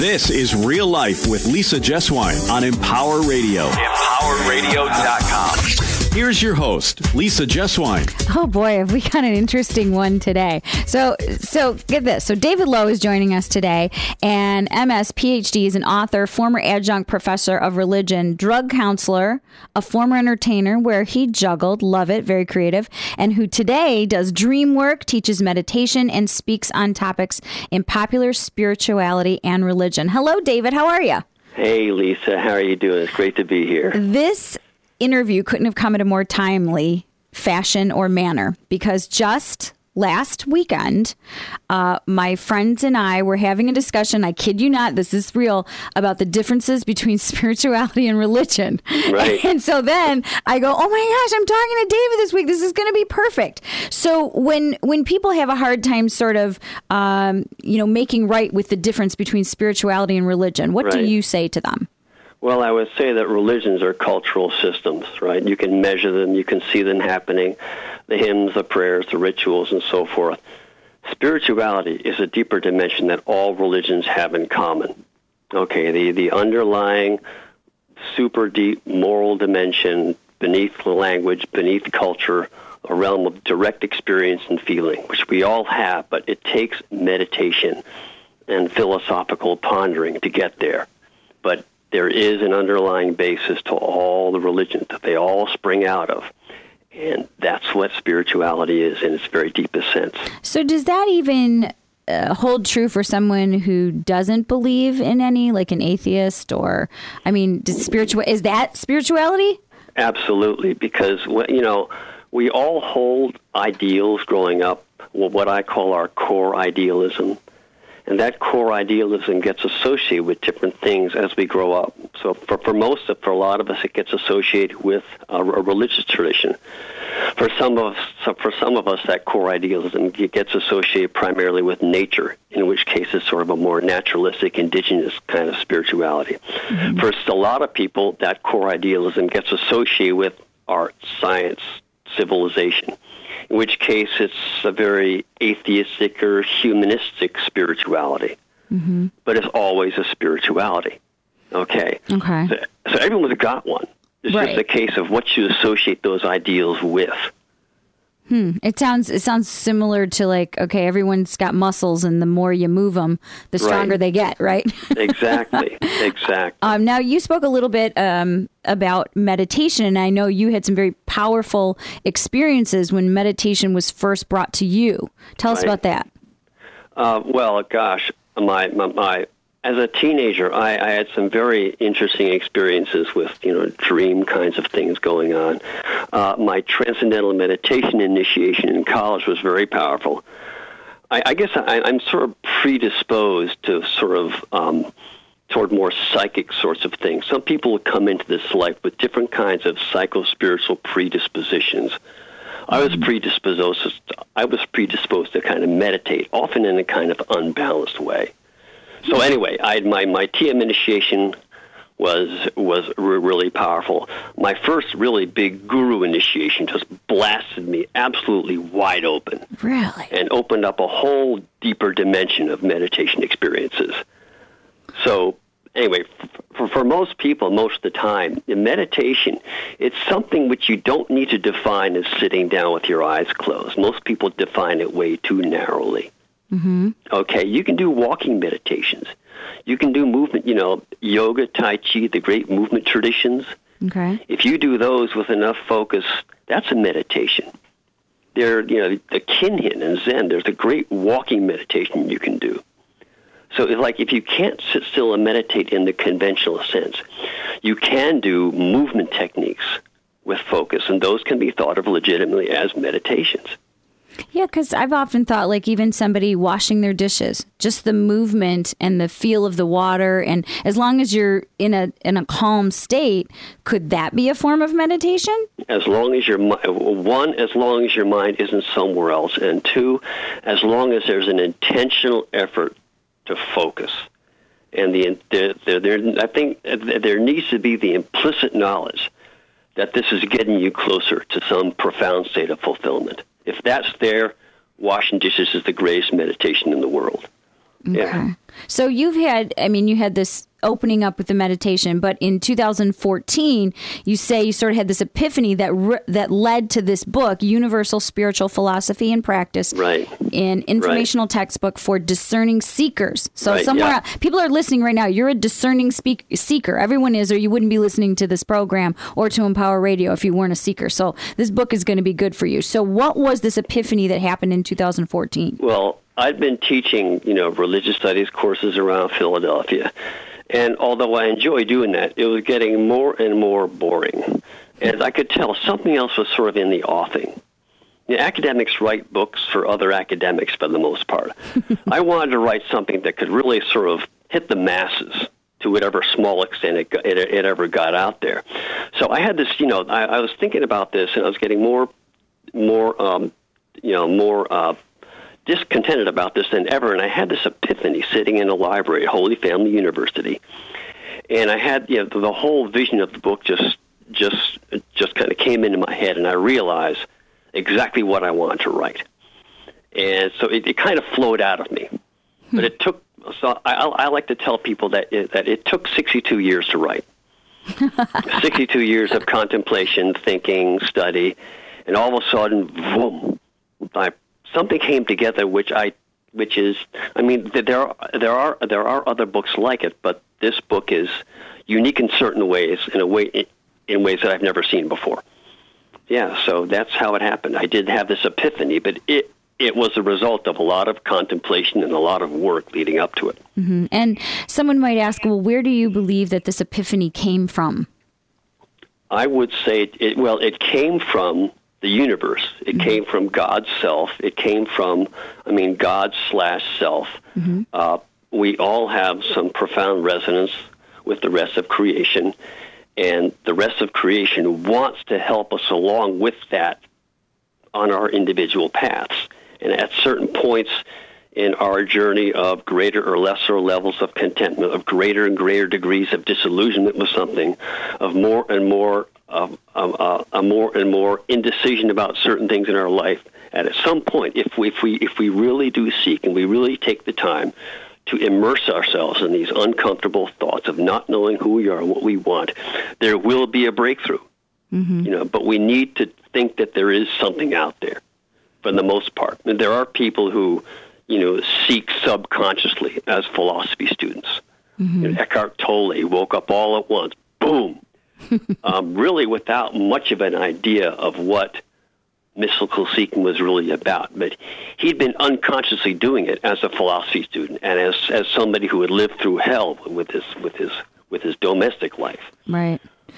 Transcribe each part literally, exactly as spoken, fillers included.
This is Real Life with Lisa Jeswine on Empower Radio. Empower Radio dot com. Here's your host, Lisa Jeswine. Oh boy, have we got an interesting one today. So, so get this. So David Lowe is joining us today, and M S, P H D, is an author, former adjunct professor of religion, drug counselor, a former entertainer where he juggled, love it, very creative, and who today does dream work, teaches meditation, and speaks on topics in popular spirituality and religion. Hello, David. How are you? Hey, Lisa. How are you doing? It's great to be here. This interview couldn't have come at a more timely fashion or manner, because just last weekend, uh, my friends and I were having a discussion, I kid you not, this is real, about the differences between spirituality and religion. Right. And so then I go, oh my gosh, I'm talking to David this week. This is going to be perfect. So when when people have a hard time sort of, um, you know, making right with the difference between spirituality and religion, what right. do you say to them? Well, I would say that religions are cultural systems, right? You can measure them, you can see them happening, the hymns, the prayers, the rituals, and so forth. Spirituality is a deeper dimension that all religions have in common. Okay, the, the underlying super deep moral dimension beneath the language, beneath culture, a realm of direct experience and feeling, which we all have, but it takes meditation and philosophical pondering to get there. But there is an underlying basis to all the religions that they all spring out of. And that's what spirituality is in its very deepest sense. So does that even uh, hold true for someone who doesn't believe in any, like an atheist? Or, I mean, does spiritual is that spirituality? Absolutely, because, you know, we all hold ideals growing up, what I call our core idealism. And that core idealism gets associated with different things as we grow up. So for, for most of, for a lot of us, it gets associated with a, a religious tradition. For some of us, so for some of us, that core idealism gets associated primarily with nature, in which case it's sort of a more naturalistic, indigenous kind of spirituality. Mm-hmm. For a lot of people, that core idealism gets associated with art, science, civilization, in which case it's a very atheistic or humanistic spirituality. Mm-hmm. But it's always a spirituality. Okay? Okay. So, so everyone's got one. It's right. just a case of what you associate those ideals with. Hmm. It sounds it sounds similar to, like, okay, everyone's got muscles, and the more you move them, the stronger right. they get, right? Exactly. Exactly. Um, now, you spoke a little bit um, about meditation, and I know you had some very powerful experiences when meditation was first brought to you. Tell us right. about that. Uh, well, gosh, my my, my as a teenager, I, I had some very interesting experiences with, you know, dream kinds of things going on. Uh, my transcendental meditation initiation in college was very powerful. I, I guess I, I'm sort of predisposed to sort of um, toward more psychic sorts of things. Some people come into this life with different kinds of psycho-spiritual predispositions. I was predisposed. I was predisposed to kind of meditate, often in a kind of unbalanced way. So anyway, I had my, my T M initiation was was re- really powerful. My first really big guru initiation just blasted me absolutely wide open. Really? And opened up a whole deeper dimension of meditation experiences. So anyway, for, for most people, most of the time, in meditation, it's something which you don't need to define as sitting down with your eyes closed. Most people define it way too narrowly. Mm-hmm. Okay, you can do walking meditations. You can do movement, you know, yoga, tai chi, the great movement traditions. Okay. If you do those with enough focus, that's a meditation. There, you know, the Kinhin and Zen, there's a great walking meditation you can do. So it's like if you can't sit still and meditate in the conventional sense, you can do movement techniques with focus, and those can be thought of legitimately as meditations. Yeah, because I've often thought, like, even somebody washing their dishes, just the movement and the feel of the water, and as long as you're in a in a calm state, could that be a form of meditation? As long as your one, as long as your mind isn't somewhere else, and two, as long as there's an intentional effort to focus, and the there, there, there I think there needs to be the implicit knowledge that this is getting you closer to some profound state of fulfillment. If that's there, washing dishes is the greatest meditation in the world. Okay. Yeah. So you've had, I mean, you had this opening up with the meditation, but in two thousand fourteen, you say you sort of had this epiphany that re- that led to this book, Universal Spiritual Philosophy and Practice, right? An informational right. textbook for discerning seekers. So right, somewhere, yeah. people are listening right now. You're a discerning speak- seeker. Everyone is, or you wouldn't be listening to this program or to Empower Radio if you weren't a seeker. So this book is going to be good for you. So what was this epiphany that happened in two thousand fourteen? Well, I'd been teaching, you know, religious studies courses around Philadelphia. And although I enjoy doing that, it was getting more and more boring. And I could tell something else was sort of in the offing. You know, academics write books for other academics for the most part. I wanted to write something that could really sort of hit the masses to whatever small extent it, it, it ever got out there. So I had this, you know, I, I was thinking about this, and I was getting more, more, um, you know, more uh, discontented about this than ever, and I had this epiphany sitting in a library at Holy Family University, and I had, you know, the, the whole vision of the book just, just, just kind of came into my head, and I realized exactly what I wanted to write, and so it, it kind of flowed out of me. Hmm. But it took. So I, I like to tell people that it, that it took sixty-two years to write, sixty-two years of contemplation, thinking, study, and all of a sudden, boom, I. Something came together, which I, which is, I mean, there are there are there are other books like it, but this book is unique in certain ways, in a way, in ways that I've never seen before. Yeah, so that's how it happened. I did have this epiphany, but it it was a result of a lot of contemplation and a lot of work leading up to it. Mm-hmm. And someone might ask, well, where do you believe that this epiphany came from? I would say, it, well, it came from the universe. It mm-hmm. came from God's self. It came from, I mean, God slash self. Mm-hmm. Uh, we all have some profound resonance with the rest of creation, and the rest of creation wants to help us along with that on our individual paths. And at certain points in our journey of greater or lesser levels of contentment, of greater and greater degrees of disillusionment with something, of more and more of uh, uh, a more and more indecision about certain things in our life. And at some point, if we if we if we really do seek and we really take the time to immerse ourselves in these uncomfortable thoughts of not knowing who we are and what we want, there will be a breakthrough. Mm-hmm. You know, but we need to think that there is something out there, for the most part. And there are people who, you know, seek subconsciously as philosophy students. Mm-hmm. You know, Eckhart Tolle woke up all at once, boom, um, really without much of an idea of what mystical seeking was really about. But he'd been unconsciously doing it as a philosophy student and as as somebody who had lived through hell with his with his with his domestic life. Right.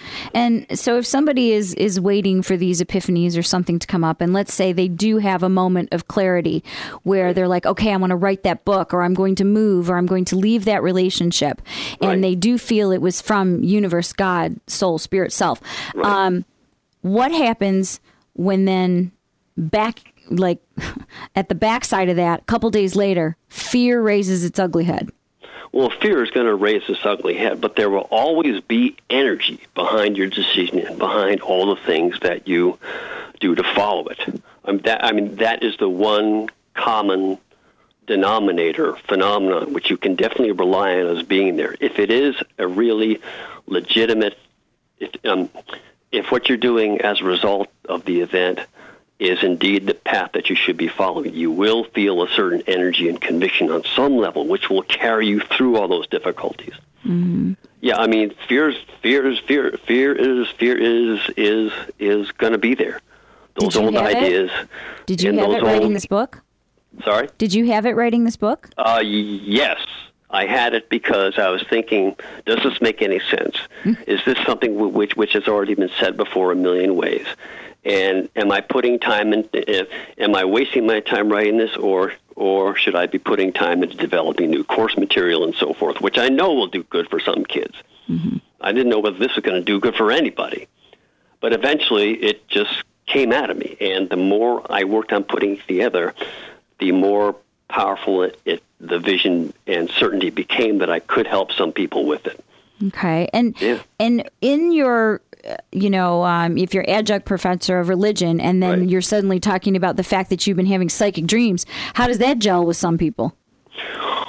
And so if somebody is, is waiting for these epiphanies or something to come up, and let's say they do have a moment of clarity where they're like, okay, I want to write that book, or I'm going to move, or I'm going to leave that relationship, and right. they do feel it was from universe, God, soul, spirit, self. Right. Um, what happens when then back, like at the backside of that, a couple days later, fear raises its ugly head? Well, fear is going to raise its ugly head, but there will always be energy behind your decision and behind all the things that you do to follow it. Um, that, I mean, that is the one common denominator phenomenon which you can definitely rely on as being there. If it is a really legitimate, if, um, if what you're doing as a result of the event is indeed the path that you should be following, you will feel a certain energy and conviction on some level, which will carry you through all those difficulties. Mm-hmm. Yeah, I mean, fear is fear is fear fear is fear is is is going to be there. Those old ideas. It? Did you have it writing old, this book? Sorry? Did you have it writing this book? Uh, yes. I had it because I was thinking, does this make any sense? Mm-hmm. Is this something which which has already been said before a million ways? And am I putting time in? Uh, am I wasting my time writing this, or or should I be putting time into developing new course material and so forth, which I know will do good for some kids? Mm-hmm. I didn't know whether this was going to do good for anybody, but eventually it just came out of me. And the more I worked on putting it together, the more powerful it, it the vision and certainty became that I could help some people with it. Okay, and yeah. and in your you know, um, if you're adjunct professor of religion and then right. you're suddenly talking about the fact that you've been having psychic dreams, how does that gel with some people?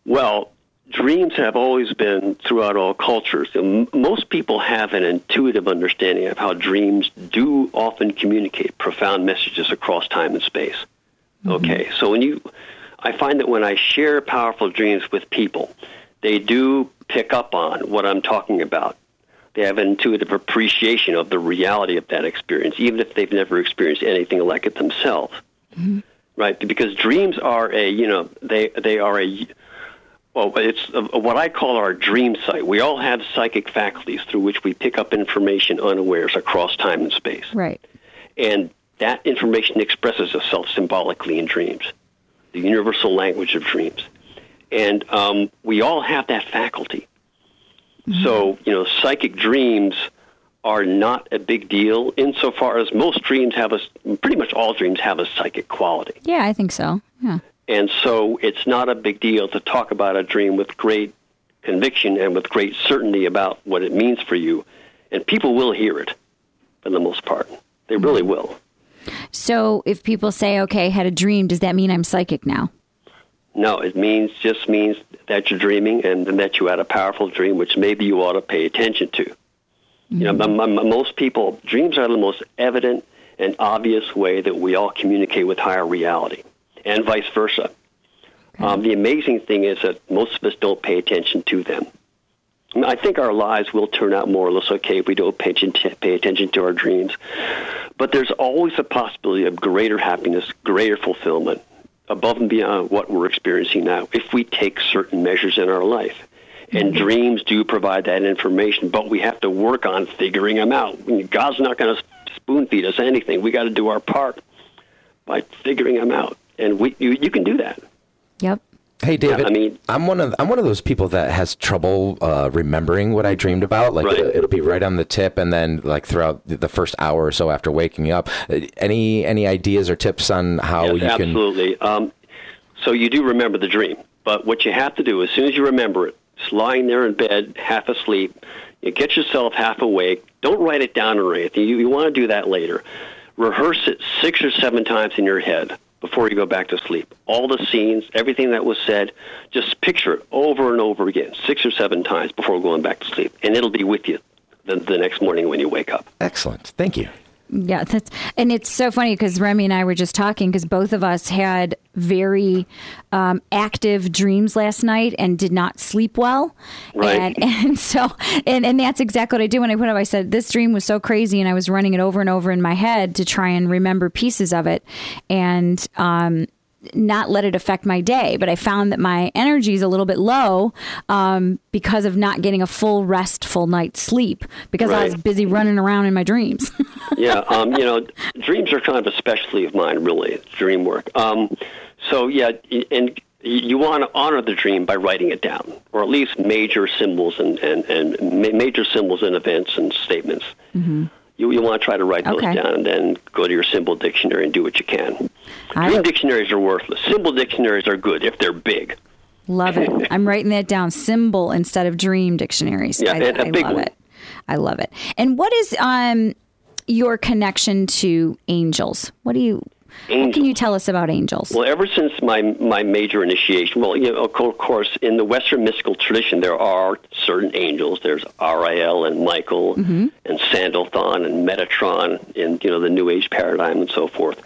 Well, dreams have always been throughout all cultures. And most people have an intuitive understanding of how dreams do often communicate profound messages across time and space. Mm-hmm. Okay, so when you, I find that when I share powerful dreams with people, they do pick up on what I'm talking about. They have an intuitive appreciation of the reality of that experience, even if they've never experienced anything like it themselves. Mm-hmm. Right? Because dreams are a, you know, they they are a, well, it's a, what I call our dream sight. We all have psychic faculties through which we pick up information unawares across time and space. Right. And that information expresses itself symbolically in dreams, the universal language of dreams. And um, we all have that faculty. Mm-hmm. So, you know, psychic dreams are not a big deal insofar as most dreams have a, pretty much all dreams have a psychic quality. Yeah, I think so. Yeah. And so it's not a big deal to talk about a dream with great conviction and with great certainty about what it means for you. And people will hear it for the most part. They really will. So if people say, okay, had a dream, does that mean I'm psychic now? No, it means just means that you're dreaming and that you had a powerful dream, which maybe you ought to pay attention to. Mm-hmm. You know, m- m- most people, dreams are the most evident and obvious way that we all communicate with higher reality, and vice versa. Okay. Um, the amazing thing is that most of us don't pay attention to them. I, mean, I think our lives will turn out more or less okay if we don't pay attention, pay attention to our dreams. But there's always a possibility of greater happiness, greater fulfillment, above and beyond what we're experiencing now, if we take certain measures in our life. And mm-hmm. dreams do provide that information, but we have to work on figuring them out. God's not going to spoon feed us anything. We got to do our part by figuring them out, and we you, you can do that. Yep. Hey, David. Yeah, I mean, I'm one of I'm one of those people that has trouble uh, remembering what I dreamed about. Like right. it, it'll be right on the tip, and then like throughout the first hour or so after waking up. Any any ideas or tips on how yes, you absolutely. can? Absolutely. Um, so you do remember the dream, but what you have to do as soon as you remember it, it's lying there in bed, half asleep. You get yourself half awake. Don't write it down or anything. You, you want to do that later. Rehearse it six or seven times in your head before you go back to sleep. All the scenes, everything that was said, just picture it over and over again, six or seven times before going back to sleep, and it'll be with you the, the next morning when you wake up. Excellent. Thank you. Yeah, that's, and it's so funny because Remy and I were just talking because both of us had very um, active dreams last night and did not sleep well. Right. And, and so, and, and that's exactly what I did when I put up. I said, this dream was so crazy, and I was running it over and over in my head to try and remember pieces of it and um, not let it affect my day. But I found that my energy is a little bit low um, because of not getting a full restful night's sleep because right. I was busy running around in my dreams. yeah, um, you know, dreams are kind of a specialty of mine, really, dream work. Um, so, yeah, and you want to honor the dream by writing it down, or at least major symbols and, and, and major symbols and events and statements. Mm-hmm. You, you want to try to write those okay. down and then go to your symbol dictionary and do what you can. I Dream would... dictionaries are worthless. Symbol dictionaries are good if they're big. Love it. I'm writing that down, symbol instead of dream dictionaries. Yeah, I, and a I big love one. it. I love it. And what is um your connection to angels? What do you Angels. What can you tell us about angels? Well, ever since my my major initiation, well, you know, of course, in the Western mystical tradition, there are certain angels. There's Ariel and Michael mm-hmm. and Sandalphon and Metatron in, you know, the New Age paradigm and so forth.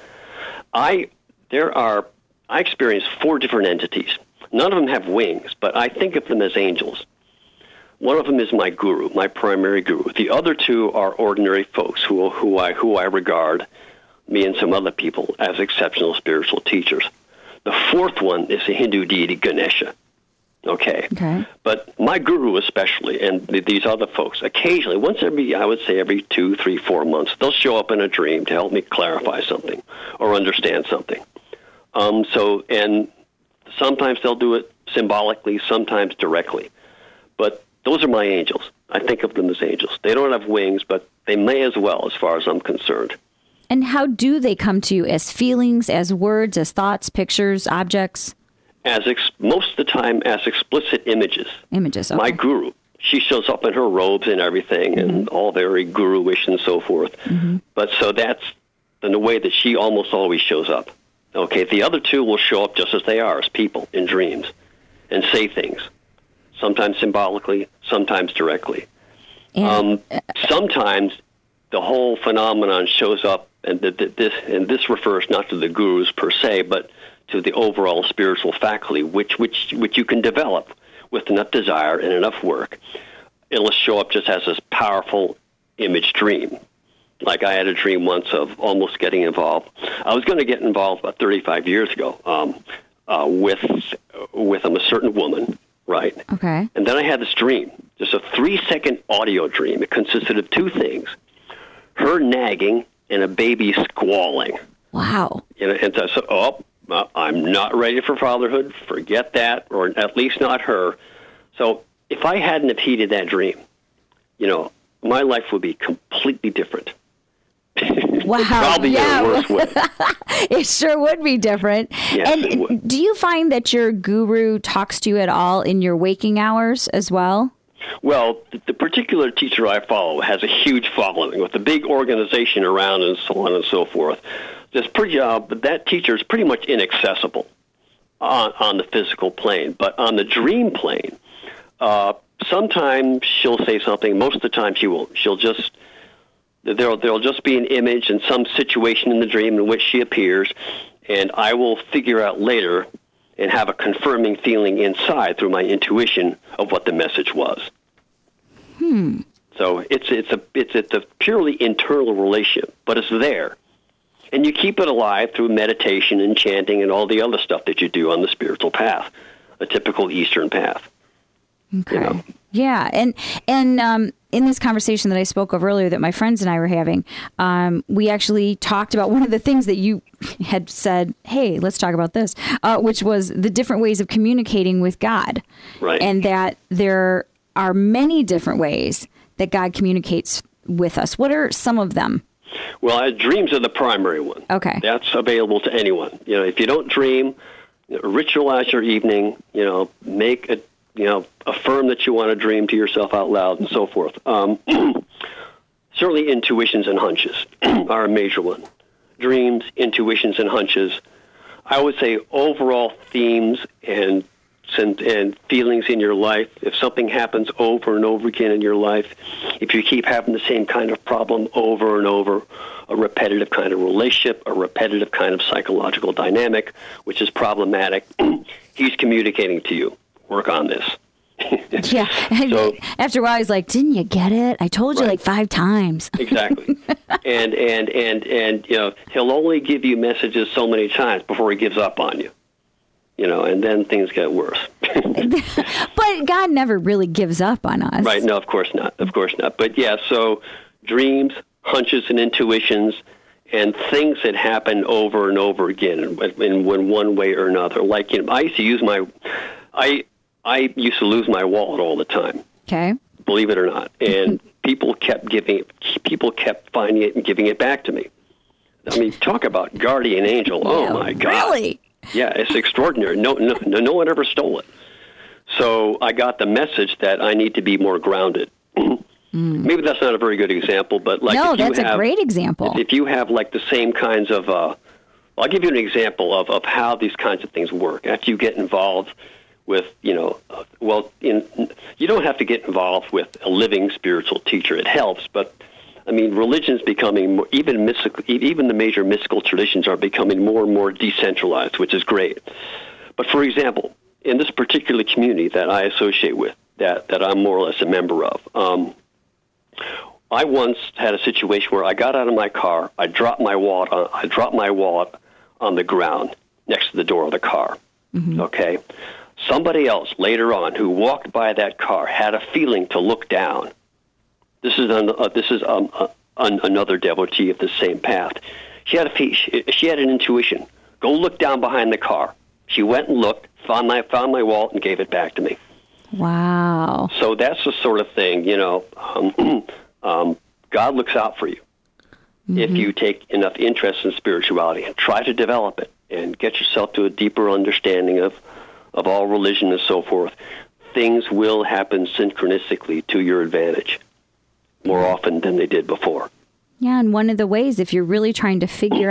I there are I experienced four different entities. None of them have wings, but I think of them as angels. One of them is my guru, my primary guru. The other two are ordinary folks who who I who I regard, me and some other people, as exceptional spiritual teachers. The fourth one is the Hindu deity Ganesha. Okay. Okay. But my guru especially, and th- these other folks, occasionally, once every, I would say every two, three, four months, they'll show up in a dream to help me clarify something or understand something. Um, so, and sometimes they'll do it symbolically, sometimes directly. But those are my angels. I think of them as angels. They don't have wings, but they may as well, as far as I'm concerned. And how do they come to you? As feelings, as words, as thoughts, pictures, objects? As ex- most of the time, as explicit images. Images, okay. My guru, she shows up in her robes and everything, mm-hmm. and all very guru-ish and so forth. Mm-hmm. But so that's in the way that she almost always shows up. Okay, the other two will show up just as they are, as people in dreams. and say things, sometimes symbolically, sometimes directly. And, um, sometimes the whole phenomenon shows up, and the, the, this and this refers not to the gurus per se, but to the overall spiritual faculty, which which which you can develop with enough desire and enough work. It'll show up just as this powerful image dream. Like I had a dream once of almost getting involved. I was going to get involved about thirty-five years ago um, uh, with with um, a certain woman, right? Okay. And then I had this dream, just a three-second audio dream. It consisted of two things: her nagging and a baby squalling. Wow. You know, and so I said, oh, uh, I'm not ready for fatherhood. Forget that, or at least not her. So if I hadn't have heeded that dream, you know, my life would be completely different. Wow. Probably yeah. in a worse way. It sure would be different. Yes, and it would. Do you find that your guru talks to you at all in your waking hours as well? Well, the particular teacher I follow has a huge following with a big organization around and so on and so forth. There's pretty, uh, but that teacher is pretty much inaccessible on, on the physical plane. But on the dream plane, uh, sometimes she'll say something. Most of the time she won't. She'll just, there'll, there'll just be an image in some situation in the dream in which she appears, and I will figure out later and have a confirming feeling inside through my intuition of what the message was. Hmm. So it's it's a it's it's a purely internal relationship, but it's there, and you keep it alive through meditation and chanting and all the other stuff that you do on the spiritual path, a typical Eastern path. Okay. You know? Yeah, and and um, in this conversation that I spoke of earlier that my friends and I were having, um, we actually talked about one of the things that you had said, hey, let's talk about this, uh, which was the different ways of communicating with God. Right. And that there are many different ways that God communicates with us. What are some of them? Well, uh, dreams are the primary one. Okay. That's available to anyone. You know, if you don't dream, ritualize your evening, you know, make a You know, affirm that you want to dream to yourself out loud and so forth. Um, certainly intuitions and hunches are a major one. Dreams, intuitions, and hunches. I would say overall themes and, and, and feelings in your life. If something happens over and over again in your life, if you keep having the same kind of problem over and over, a repetitive kind of relationship, a repetitive kind of psychological dynamic, which is problematic, he's communicating to you. Work on this. Yeah. So, after a while, he's like, "Didn't you get it? I told you right. like five times." Exactly. and and and and you know, he'll only give you messages so many times before he gives up on you. You know, and then things get worse. But God never really gives up on us. Right? No, of course not. Of course not. But yeah, so dreams, hunches, and intuitions, and things that happen over and over again, in, in, in one way or another. Like, you know, I used to use my, I. I used to lose my wallet all the time. Okay. Believe it or not. And people kept giving it, people kept finding it and giving it back to me. I mean, talk about guardian angel. Oh, Yeah, my God. Really? Yeah, it's extraordinary. No, no, no one ever stole it. So I got the message that I need to be more grounded. mm. Maybe that's not a very good example, but like no, if you that's have, a great example. If you have like the same kinds of, uh, I'll give you an example of, of how these kinds of things work. After you get involved with, you know, uh, well, in, you don't have to get involved with a living spiritual teacher. It helps, but, I mean, religion's becoming, more, even mystical, even the major mystical traditions are becoming more and more decentralized, which is great. But, for example, in this particular community that I associate with, that, that I'm more or less a member of, um, I once had a situation where I got out of my car, I dropped my wallet on, I dropped my wallet on the ground next to the door of the car, mm-hmm. okay? Somebody else later on who walked by that car had a feeling to look down. This is an, uh, this is um, uh, an, another devotee of the same path. She had a she, she had an intuition. Go look down behind the car. She went and looked, found my found my wallet, and gave it back to me. Wow. So that's the sort of thing, you know. Um, um, God looks out for you mm-hmm. if you take enough interest in spirituality and try to develop it and get yourself to a deeper understanding of. of all religion and so forth. Things will happen synchronistically to your advantage more often than they did before. Yeah, and one of the ways, if you're really trying to figure out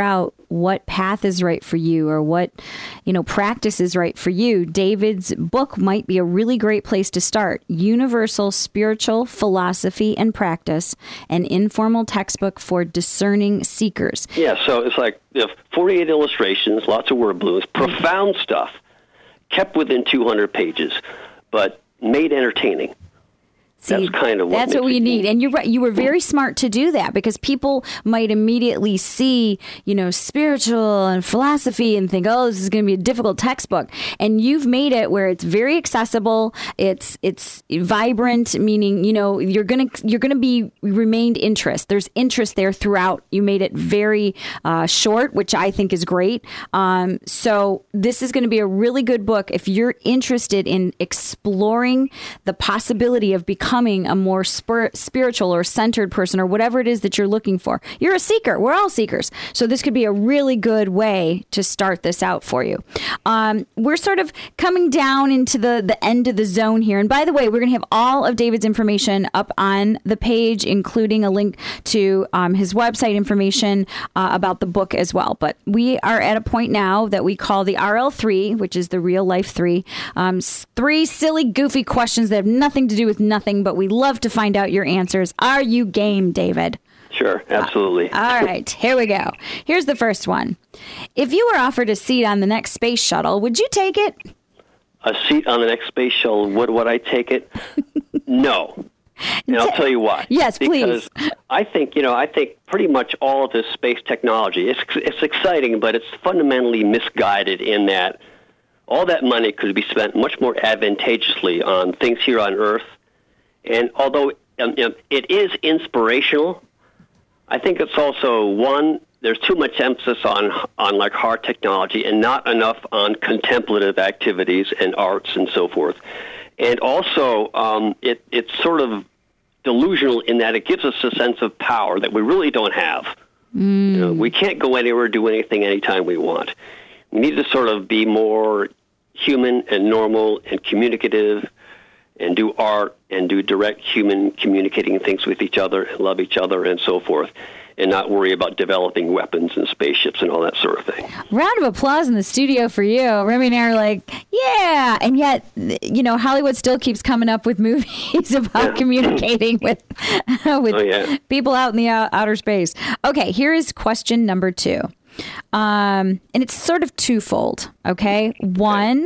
what path is right for you or what, you know, practice is right for you, David's book might be a really great place to start. Universal Spiritual Philosophy and Practice, an informal textbook for discerning seekers. Yeah, so it's like you know, forty-eight illustrations, lots of word balloons, profound stuff, kept within two hundred pages, but made entertaining. See, that's kind of what that's what we need. And you're right. You were very smart to do that because people might immediately see, you know, spiritual and philosophy and think, oh, this is going to be a difficult textbook. And you've made it where it's very accessible. It's it's vibrant, meaning, you know, you're going to you're going to be remained interest. There's interest there throughout. You made it very uh, short, which I think is great. Um, so this is going to be a really good book if you're interested in exploring the possibility of becoming becoming a more spir- spiritual or centered person or whatever it is that you're looking for. You're a seeker. We're all seekers. So this could be a really good way to start this out for you. Um, we're sort of coming down into the, the end of the zone here. And by the way, we're going to have all of David's information up on the page, including a link to um, his website information uh, about the book as well. But we are at a point now that we call the R L three, which is the real life three. Um, three silly, goofy questions that have nothing to do with nothing, but we love to find out your answers. Are you game, David? Sure, absolutely. Uh, all right, here we go. Here's the first one. If you were offered a seat on the next space shuttle, would you take it? A seat on the next space shuttle, would, would I take it? No. And I'll tell you why. Yes, please. Because I think, you know, I think pretty much all of this space technology, it's, it's exciting, but it's fundamentally misguided in that all that money could be spent much more advantageously on things here on Earth. And although um, it is inspirational, I think it's also, one, there's too much emphasis on, on like hard technology and not enough on contemplative activities and arts and so forth. And also, um, it, it's sort of delusional in that it gives us a sense of power that we really don't have. Mm. You know, we can't go anywhere, do anything, anytime we want. We need to sort of be more human and normal and communicative and do art and do direct human communicating things with each other and love each other and so forth, and not worry about developing weapons and spaceships and all that sort of thing. Round of applause in the studio for you. Remy and I are like, yeah. And yet, you know, Hollywood still keeps coming up with movies about yeah. communicating with, with oh, yeah. people out in the uh, outer space. Okay, here is question number two. Um, and it's sort of twofold, okay? One,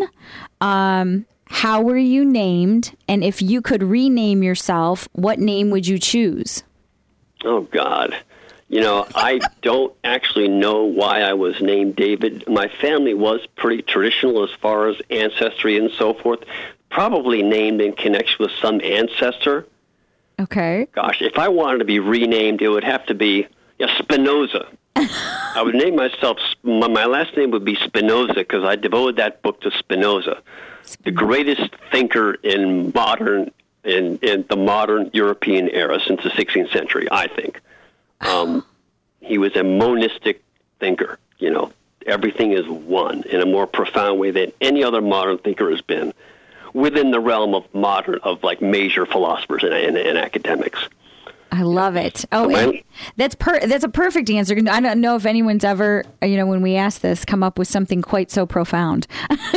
um, how were you named? And if you could rename yourself, what name would you choose? Oh, God. You know, I don't actually know why I was named David. My family was pretty traditional as far as ancestry and so forth. Probably named in connection with some ancestor. Okay. Gosh, if I wanted to be renamed, it would have to be yeah, Spinoza. I would name myself, my, my last name would be Spinoza because I devoted that book to Spinoza, the greatest thinker in modern, in, in the modern European era since the sixteenth century, I think. Um, he was a monistic thinker, you know, everything is one in a more profound way than any other modern thinker has been within the realm of modern, of like major philosophers and, and, and academics. I love it. Oh, and that's per that's a perfect answer. I don't know if anyone's ever, you know, when we ask this, come up with something quite so profound.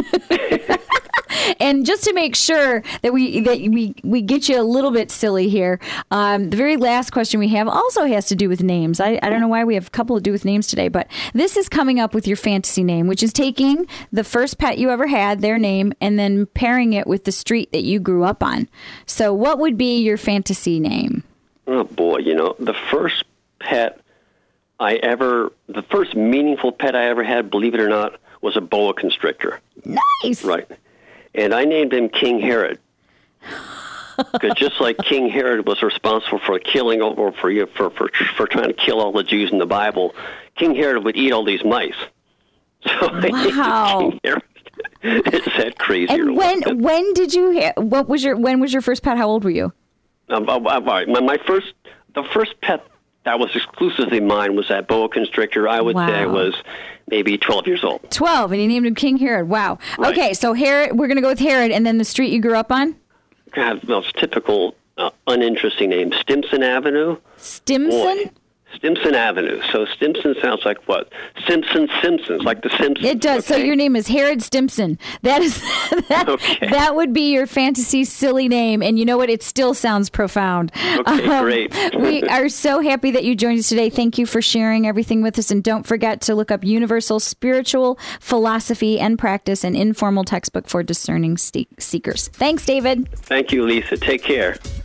And just to make sure that we that we, we get you a little bit silly here, um, the very last question we have also has to do with names. I, I don't know why we have a couple to do with names today, but this is coming up with your fantasy name, which is taking the first pet you ever had, their name, and then pairing it with the street that you grew up on. So what would be your fantasy name? Oh, boy, you know, the first pet I ever, the first meaningful pet I ever had, believe it or not, was a boa constrictor. Nice. Right. And I named him King Herod. Because just like King Herod was responsible for killing, or for, for, for, for trying to kill all the Jews in the Bible, King Herod would eat all these mice. So I wow. named King Herod. It's that crazy. And when, when did you, ha- what was your, when was your first pet? How old were you? Um, all right. My, my first, the first pet that was exclusively mine was that boa constrictor. I would wow. say I was maybe twelve years old. twelve, and you named him King Herod. Wow. Right. Okay, so Herod, we're going to go with Herod, and then the street you grew up on? God, well, it's typical uh, uninteresting name. Stimson Avenue. Stimson? Boy, Stimson Avenue. So Stimson sounds like what? Simpson Simpsons, like the Simpsons. It does. Okay? So your name is Herod Stimson. That is that, okay. that would be your fantasy silly name. And you know what? It still sounds profound. Okay, um, great. We are so happy that you joined us today. Thank you for sharing everything with us. And don't forget to look up Universal Spiritual Philosophy and Practice, an informal textbook for discerning seekers. Thanks, David. Thank you, Lisa. Take care.